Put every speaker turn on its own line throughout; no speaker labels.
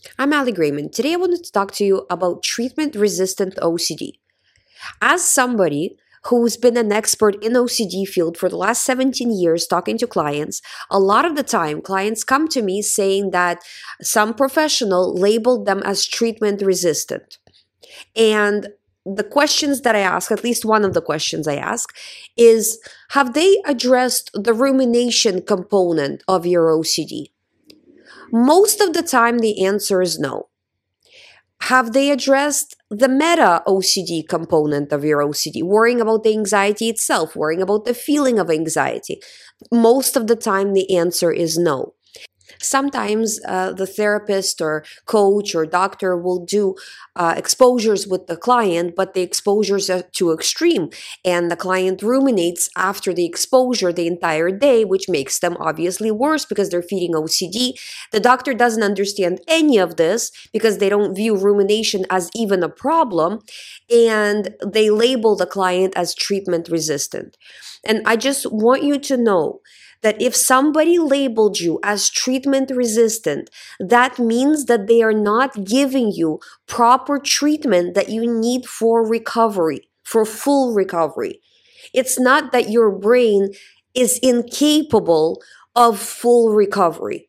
I'm Ali Grayman. Today I wanted to talk to you about treatment-resistant OCD. As somebody who's been an expert in OCD field for the last 17 years talking to clients, a lot of the time clients come to me saying that some professional labeled them as treatment-resistant. And the questions that I ask, at least one of the questions I ask, is have they addressed the rumination component of your OCD? Most of the time, the answer is no. Have they addressed the meta OCD component of your OCD, worrying about the anxiety itself, worrying about the feeling of anxiety? Most of the time, the answer is no. Sometimes the therapist or coach or doctor will do exposures with the client, but the exposures are too extreme. And the client ruminates after the exposure the entire day, which makes them obviously worse because they're feeding OCD. The doctor doesn't understand any of this because they don't view rumination as even a problem. And they label the client as treatment resistant. And I just want you to know that if somebody labeled you as treatment resistant, that means that they are not giving you proper treatment that you need for recovery, for full recovery. It's not that your brain is incapable of full recovery.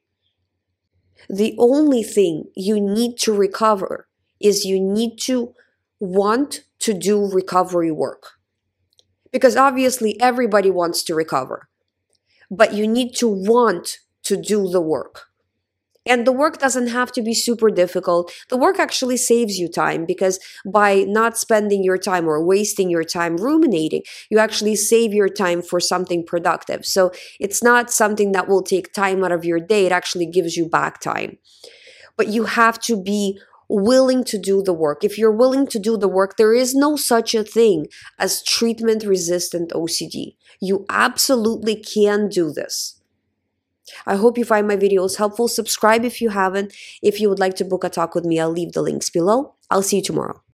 The only thing you need to recover is you need to want to do recovery work. Because obviously everybody wants to recover, but you need to want to do the work. And the work doesn't have to be super difficult. The work actually saves you time because by not spending your time or wasting your time ruminating, you actually save your time for something productive. So it's not something that will take time out of your day. It actually gives you back time. But you have to be willing to do the work. If you're willing to do the work, there is no such a thing as treatment-resistant OCD. You absolutely can do this. I hope you find my videos helpful. Subscribe if you haven't. If you would like to book a talk with me, I'll leave the links below. I'll see you tomorrow.